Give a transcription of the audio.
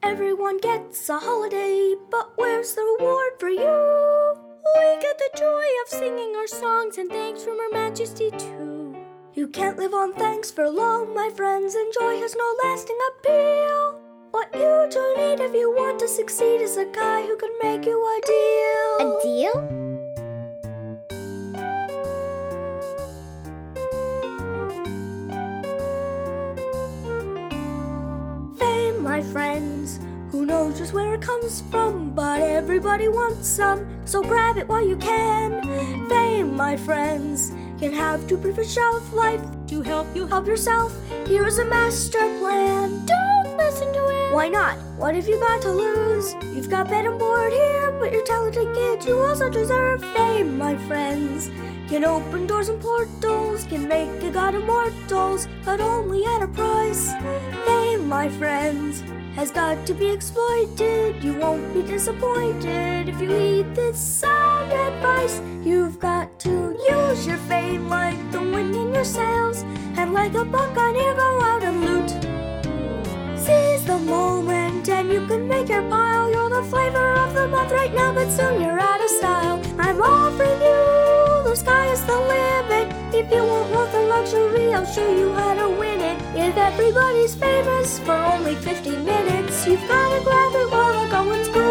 Everyone gets a holiday, but where's the reward for you? We get the joy of singing our songs and thanks from Her Majesty too. You can't live on thanks for long, my friends, and joy has no lasting appeal. What you do need if you want to succeed is a guy who can make you a deal. A deal? My friends, who knows just where it comes from, but everybody wants some, so grab it while you can. Fame, my friends, can have too brief a shelf life. To help you help yourself, here is a master plan. Don't listen to it. Why not? What have you got to lose? You've got bed and board here, but you're talented kids. You also deserve fame, my friends. Can open doors and portals, can make a god immortals, but only at a price. Fame, my friends, has got to be exploited. You won't be disappointed if you heed this sound advice. You've got to use your fame like the wind in your sails, and like a buccaneer go out and loot. Seize the moment and you can make your pile. You're the flavor of the month right now, but soon you're out of style. I'm offering you, the sky is the limit. If you want wealth and luxury, I'll show you how to win it. If everybody's famous for only 50 minutes, you've gotta grab it while the going's good.